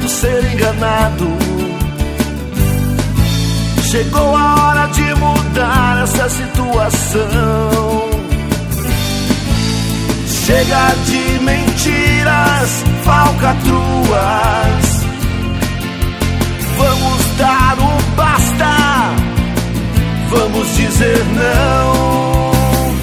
ser enganado. Chegou a hora de mudar essa situação. Chega de mentiras, falcatruas. Vamos dar um basta, vamos dizer não.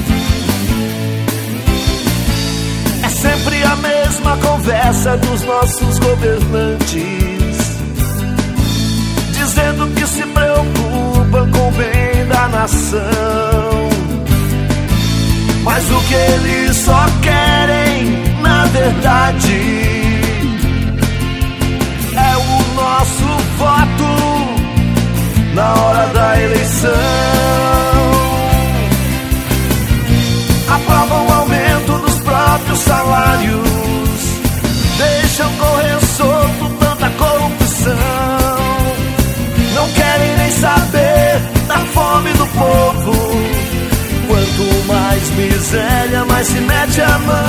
É sempre a mesma conversa dos nossos governantes, dizendo que se preocupam com o bem da nação. Mas o que eles só querem, na verdade, é o nosso voto na hora da eleição. Aprovam o aumento dos próprios salários, deixam correr solto tanta corrupção. Não querem nem saber da fome do povo. Quanto mais miséria, mais se mete a mão.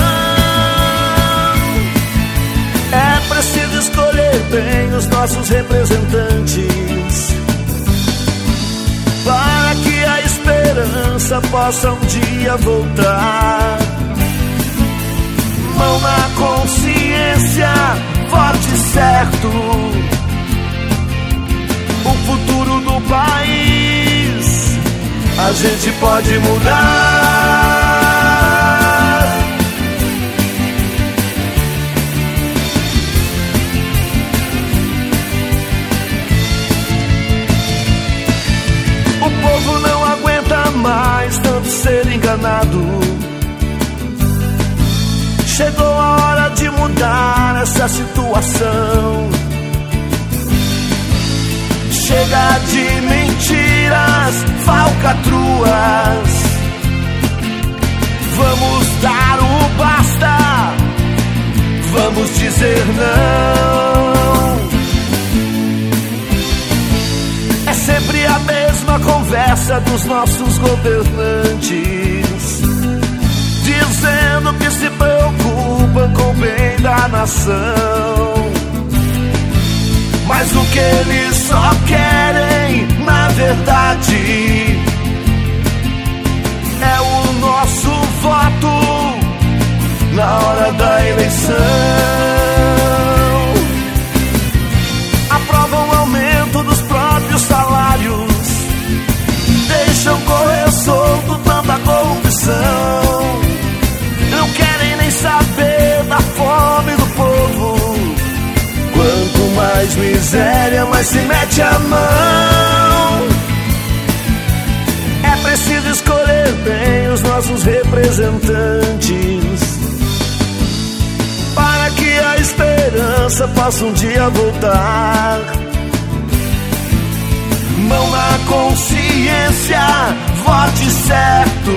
É preciso escolher bem os nossos representantes, para que a esperança possa um dia voltar. Mão na consciência, forte e certo. O futuro do país a gente pode mudar. O povo não aguenta mais tanto ser enganado. Chegou a hora de mudar essa situação. Chega de mentiras, falcatruas. Vamos dar o basta, vamos dizer não. É sempre a mesma conversa dos nossos governantes, dizendo que se preocupam com o bem da nação. Mas o que eles só querem, na verdade, é o nosso voto na hora da eleição. Aprovam o aumento dos próprios salários, deixam correr solto tanta corrupção. Não querem nem saber da fome do povo. Quanto mais miséria, mais se mete a mão. É preciso escolher bem os nossos representantes, para que a esperança possa um dia voltar. Mão na consciência, vote certo.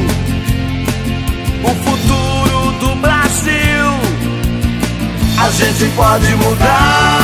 O futuro do Brasil a gente pode mudar.